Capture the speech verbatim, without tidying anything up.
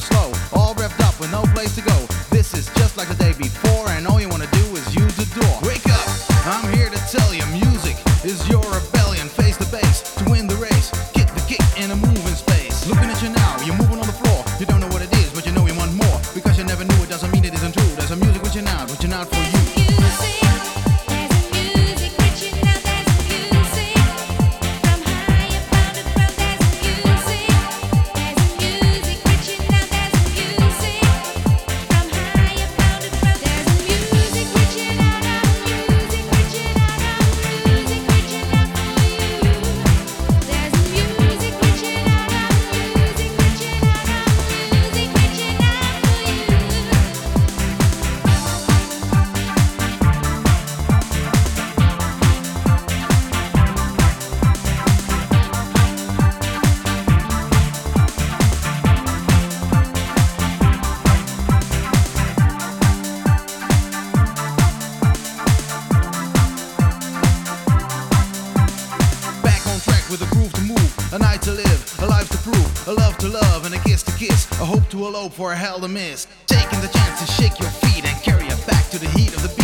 slow, all revved up with no place to go. This is just like the day before, and all you wanna do is use the door. Wake up, I'm here to tell you, music is your rebellion. Face the bass to win the race, get the kick in a moving space. Looking at you now, you're moving on the floor. You don't know what it is, but you know you want more. Because you never knew it doesn't mean it isn't true. There's a music reaching out, reaching out for you. With a groove to move, a night to live, a life to prove, a love to love, and a kiss to kiss, a hope to elope, for a hell to miss. Taking the chance to shake your feet and carry it back to the heat of the beat.